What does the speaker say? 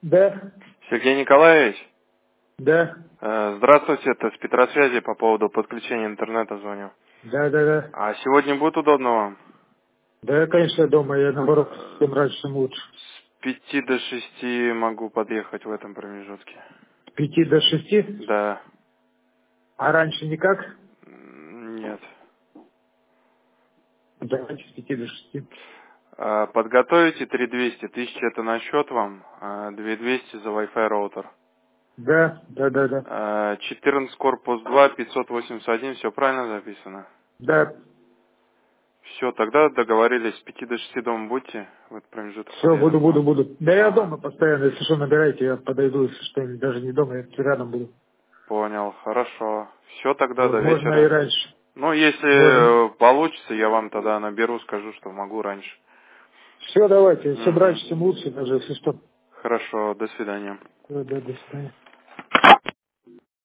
Да. Сергей Николаевич? Да. Здравствуйте, это с Петросвязи по поводу подключения интернета звоню. Да. А сегодня будет удобно вам? Да, конечно, дома. Я, наоборот, тем раньше, тем лучше. С 5 до 6 могу подъехать в этом промежутке. С 5 до 6? Да. А раньше никак? Нет. Давайте с 5 до 6. Подготовите 3200. 1000 это на счет вам, 2200 за Wi-Fi роутер. Да. 14 корпус 2, 581, все правильно записано? Да. Все, тогда договорились, с 5 до 6 дома будьте, в этот промежуток Все, подъеду к вам. буду. Да я Ага. дома постоянно. Если что, набирайте, я подойду. Если что, даже не дома, я рядом буду. Понял, хорошо. Все тогда, Вот, до можно и вечера. раньше. Ну, Можно. если получится, я вам тогда наберу, скажу, что могу раньше. Все, давайте. Чем Угу. раньше, тем лучше, даже если что. Хорошо, до свидания. Да, до свидания.